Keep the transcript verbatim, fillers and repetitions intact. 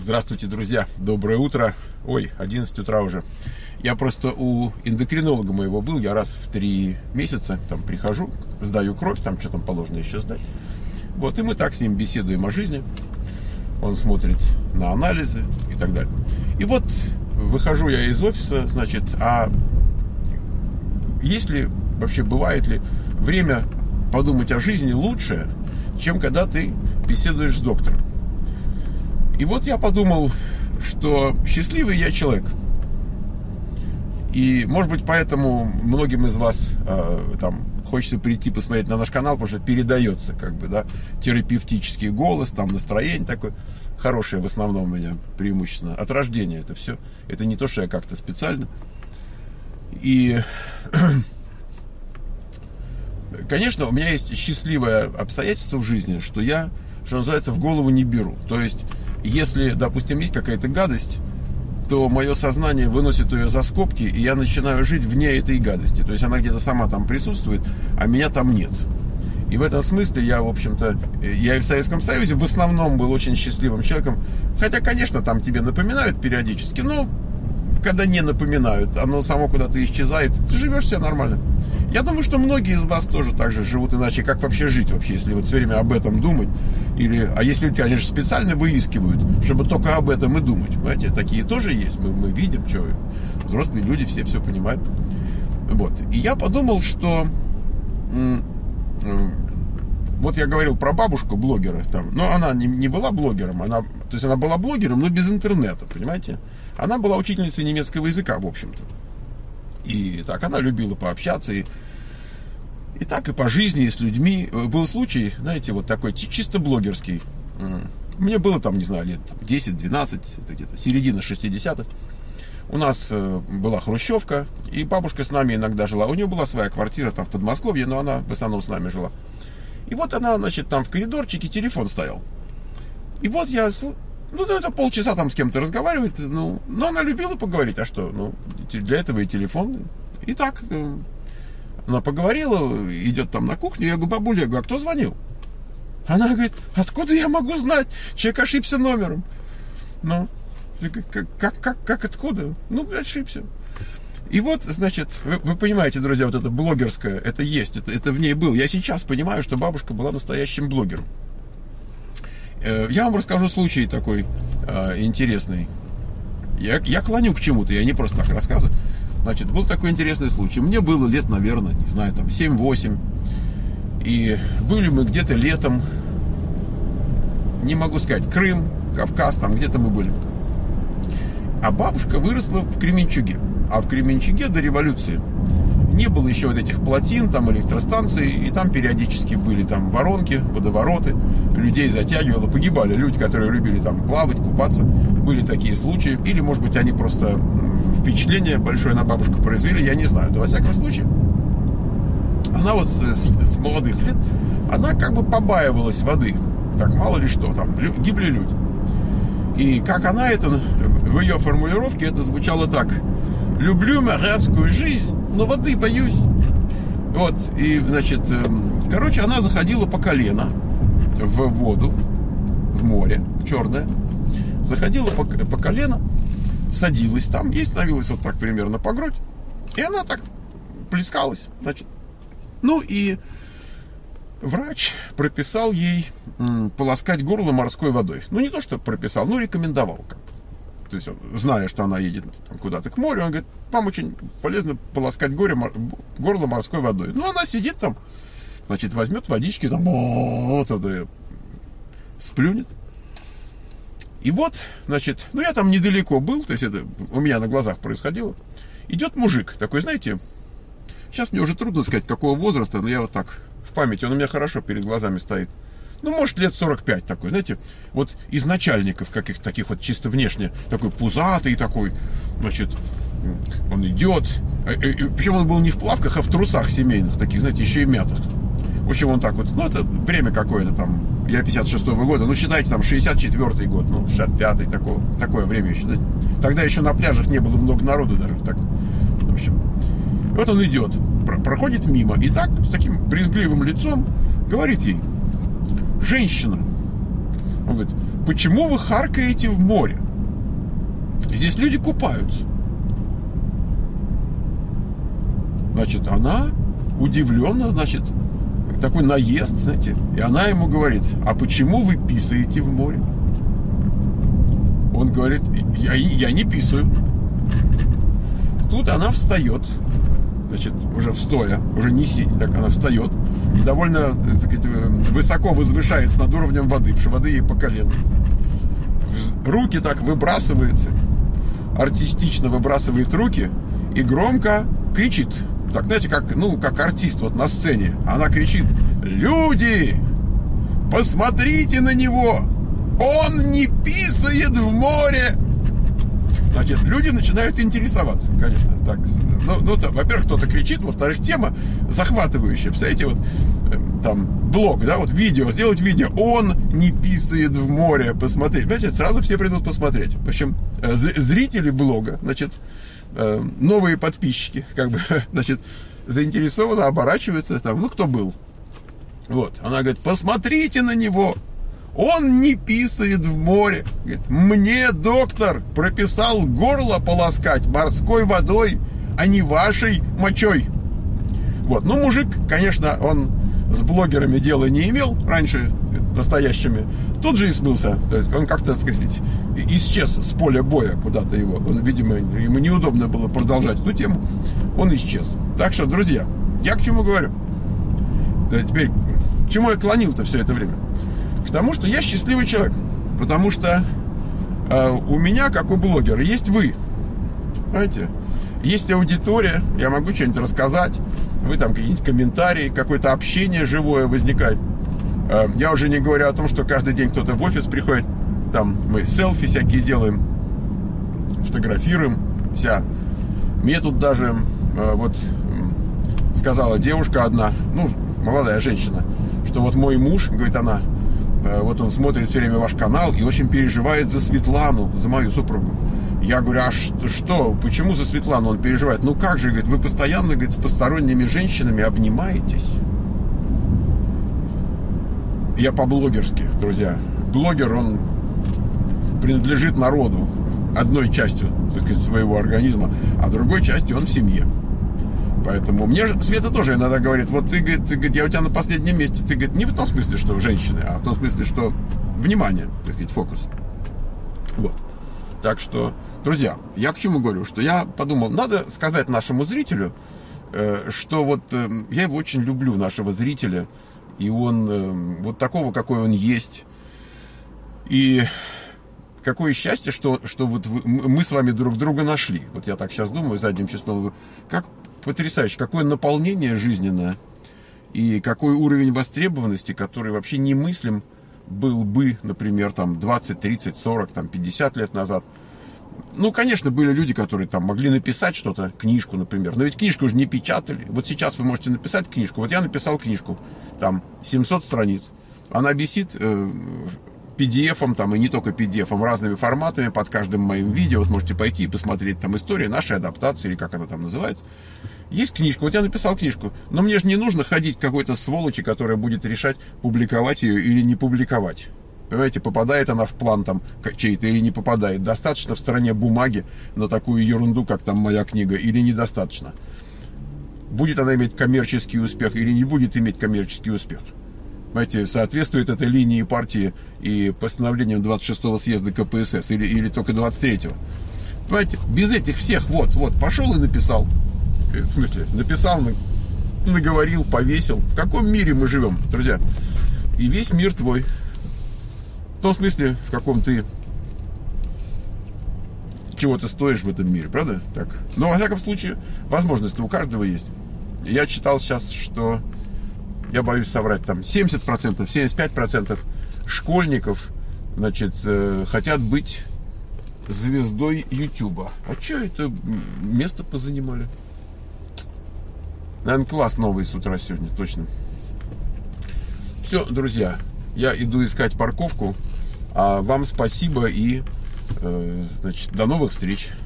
Здравствуйте, друзья, доброе утро. Ой, одиннадцать утра уже. Я просто у эндокринолога моего был, я раз в три месяца там прихожу, сдаю кровь, там что там положено еще сдать. Вот, и мы так с ним беседуем о жизни. Он смотрит на анализы и так далее. И вот выхожу я из офиса, значит, а есть ли, вообще бывает ли время подумать о жизни лучше, чем когда ты беседуешь с доктором? И вот я подумал, что счастливый я человек. И, может быть, поэтому многим из вас э, там хочется прийти посмотреть на наш канал, потому что передается, как бы, да, терапевтический голос, там настроение такое хорошее в основном у меня преимущественно. От рождения это все. Это не то, что я как-то специально. И, конечно, у меня есть счастливое обстоятельство в жизни, что я, что называется, в голову не беру. То есть, если, допустим, есть какая-то гадость, то мое сознание выносит ее за скобки, и я начинаю жить вне этой гадости. То есть она где-то сама там присутствует, а меня там нет. И в этом смысле я, в общем-то, я и в Советском Союзе в основном был очень счастливым человеком. Хотя, конечно, там тебе напоминают периодически, но когда не напоминают, оно само куда-то исчезает, ты живешь себе нормально. Я думаю, что многие из вас тоже так же живут, иначе как вообще жить вообще, если вот все время об этом думать. Или, а если люди, конечно, специально выискивают, чтобы только об этом и думать. Понимаете, такие тоже есть. Мы, мы видим, что взрослые люди все все понимают. Вот. И я подумал, что м- м- вот я говорил про бабушку блогера, там, но она не, не была блогером, она, то есть она была блогером, но без интернета, понимаете? Она была учительницей немецкого языка, в общем-то. И так, она любила пообщаться, и, и так, и по жизни, и с людьми. Был случай, знаете, вот такой чисто блогерский. Мне было там, не знаю, лет десять-двенадцать, это где-то середина шестидесятых. У нас была хрущевка, и бабушка с нами иногда жила. У нее была своя квартира там в Подмосковье, но она в основном с нами жила. И вот она, значит, там в коридорчике телефон стоял. И вот я... Ну, это полчаса там с кем-то разговаривает, ну, но она любила поговорить, а что, ну, для этого и телефон. И так, она поговорила, идет там на кухню, я говорю, бабуля, я говорю, а кто звонил? Она говорит, откуда я могу знать? Человек ошибся номером. Ну, как, как, как, как откуда? Ну, ошибся. И вот, значит, вы, вы понимаете, друзья, вот это блогерское, это есть, это, это в ней было. Я сейчас понимаю, что бабушка была настоящим блогером. Я вам расскажу случай такой э, интересный. Я, я клоню к чему-то, я не просто так рассказываю. Значит, был такой интересный случай. Мне было лет, наверное, не знаю, там семь-восемь. И были мы где-то летом, не могу сказать, Крым, Кавказ, там где-то мы были. А бабушка выросла в Кременчуге. А в Кременчуге до революции не было еще вот этих плотин, там электростанций, и там периодически были там воронки, водовороты, людей затягивало, погибали люди, которые любили там плавать, купаться, были такие случаи, или, может быть, они просто впечатление большое на бабушку произвели, я не знаю, но во всяком случае, она вот с, с, с молодых лет, она как бы побаивалась воды, так мало ли что, там гибли люди. И как она это, в ее формулировке это звучало так: люблю моряцкую жизнь, но воды боюсь. Вот, и, значит, короче, она заходила по колено в воду, в море, черное. Заходила по, по колено, садилась там, ей становилось вот так примерно по грудь. И она так плескалась, значит. Ну и врач прописал ей м, полоскать горло морской водой. Ну, не то, что прописал, но рекомендовал. Как. То есть, зная, что она едет там, куда-то к морю, он говорит, вам очень полезно полоскать горе, горло морской водой. Ну, она сидит там, значит, возьмет водички, там, вот туда сплюнет. И вот, значит, ну, я там недалеко был, то есть, это у меня на глазах происходило. Идет мужик такой, знаете, сейчас мне уже трудно сказать, какого возраста, но я вот так в памяти, он у меня хорошо перед глазами стоит. Ну, может, лет сорок пять такой, знаете, вот из начальников каких-то таких вот чисто внешне, такой пузатый такой, значит, он идет, причем он был не в плавках, а в трусах семейных таких, знаете, еще и мятых. В общем, он так вот, ну, это время какое-то там, я пятьдесят шестого года, ну, считайте, там, шестьдесят четвёртый год, ну, шестьдесят пятый, такое, такое время еще, знаете. Тогда еще на пляжах не было много народу даже, так, в общем. И вот он идет, проходит мимо, и так, с таким брезгливым лицом, говорит ей: женщина, Он говорит, почему вы харкаете в море? Здесь люди купаются. Значит, она удивленно, значит, такой наезд, знаете, и она ему говорит, а почему вы писаете в море? Он говорит, я, я не писаю. Тут она встает, значит, уже встоя, уже не сидя, так она встает и довольно, так сказать, высоко возвышается над уровнем воды, потому что воды ей по колено. Руки так выбрасывает, артистично выбрасывает руки и громко кричит. Так, знаете, как, ну, как артист вот на сцене. Она кричит, люди, посмотрите на него, он не писает в море. Значит, люди начинают интересоваться, конечно. Так, ну, ну то, во-первых, кто-то кричит, во-вторых, тема захватывающая. Представляете, вот там блог, да, вот видео, сделать видео, он не писает в море, посмотреть. Понимаете, сразу все придут посмотреть. В общем, зрители блога, значит, новые подписчики, как бы, значит, заинтересованно оборачиваются, там, ну, кто был. Вот, она говорит, посмотрите на него, он не писает в море. Говорит, мне доктор прописал горло полоскать морской водой, а не вашей мочой. Вот, ну, мужик, конечно, он с блогерами дела не имел раньше, настоящими, тут же и смылся. То есть он как-то, так сказать, исчез с поля боя куда-то его. Он, видимо, ему неудобно было продолжать эту тему. Он исчез. Так что, друзья, я к чему говорю? Да, теперь, к чему я клонил-то все это время? К тому, что я счастливый человек. Потому что э, у меня, как у блогера, есть вы. Понимаете? Есть аудитория, я могу что-нибудь рассказать. Вы там какие-нибудь комментарии, какое-то общение живое возникает. Я уже не говорю о том, что каждый день кто-то в офис приходит, там мы селфи всякие делаем, фотографируем вся. Мне тут даже вот сказала девушка одна, ну, молодая женщина, что вот мой муж, говорит она, вот он смотрит все время ваш канал и очень переживает за Светлану, за мою супругу. Я говорю, а что, что, почему за Светлану он переживает? Ну как же, говорит, вы постоянно, говорит, с посторонними женщинами обнимаетесь. Я по-блогерски, друзья. Блогер, он принадлежит народу одной частью, так сказать, своего организма, а другой частью он в семье. Поэтому мне Света тоже иногда говорит, вот ты, говорит, ты, говорит, я у тебя на последнем месте. Ты, говорит, не в том смысле, что женщины, а в том смысле, что внимание, так сказать, фокус. Вот. Так что, друзья, я к чему говорю, что я подумал, надо сказать нашему зрителю, что вот я его очень люблю, нашего зрителя, и он вот такого, какой он есть. И какое счастье, что, что вот мы с вами друг друга нашли. Вот я так сейчас думаю, задним числом. Как потрясающе, какое наполнение жизненное. И какой уровень востребованности, который вообще немыслим был бы, например, там двадцать, тридцать, сорок, там пятьдесят лет назад. Ну, конечно, были люди, которые там могли написать что-то, книжку, например. Но ведь книжку же не печатали. Вот сейчас вы можете написать книжку. Вот я написал книжку, там, семьсот страниц. Она висит э, пи ди эфом, там, и не только пи ди эфом, разными форматами под каждым моим видео. Вот можете пойти и посмотреть там история нашей адаптации, или как она там называется. Есть книжка, вот я написал книжку. Но мне же не нужно ходить к какой-то сволочи, которая будет решать, публиковать ее или не публиковать. Понимаете, попадает она в план там чей-то или не попадает. Достаточно в стороне бумаги на такую ерунду, как там моя книга, или недостаточно. Будет она иметь коммерческий успех или не будет иметь коммерческий успех. Понимаете, соответствует этой линии партии и постановлениям двадцать шестого съезда ка пэ эс эс или, или только двадцать третьего. Понимаете, без этих всех, вот, вот, пошел и написал. В смысле, написал, наговорил, повесил. В каком мире мы живем, друзья? И весь мир твой. В том смысле, в каком ты чего ты стоишь в этом мире, правда? Так. Но, во всяком случае, возможности у каждого есть. Я читал сейчас, что, я боюсь соврать, там семьдесят процентов, семьдесят пять процентов школьников, значит, э, хотят быть звездой Ютуба. А что это место позанимали? Наверное, класс новый с утра сегодня, точно. Все, друзья, я иду искать парковку. А вам спасибо и, э, значит, до новых встреч.